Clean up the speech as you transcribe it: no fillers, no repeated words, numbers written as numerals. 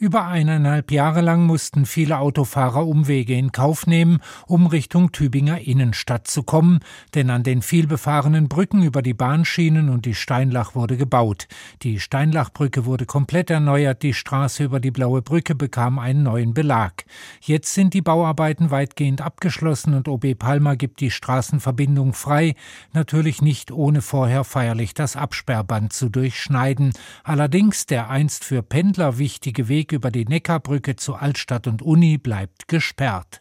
Über 1,5 Jahre lang mussten viele Autofahrer Umwege in Kauf nehmen, um Richtung Tübinger Innenstadt zu kommen, denn an den vielbefahrenen Brücken über die Bahnschienen und die Steinlach wurde gebaut. Die Steinlachbrücke wurde komplett erneuert, die Straße über die Blaue Brücke bekam einen neuen Belag. Jetzt sind die Bauarbeiten weitgehend abgeschlossen und OB Palmer gibt die Straßenverbindung frei, natürlich nicht ohne vorher feierlich das Absperrband zu durchschneiden. Allerdings der einst für Pendler wichtige Weg über die Neckarbrücke zu Altstadt und Uni bleibt gesperrt.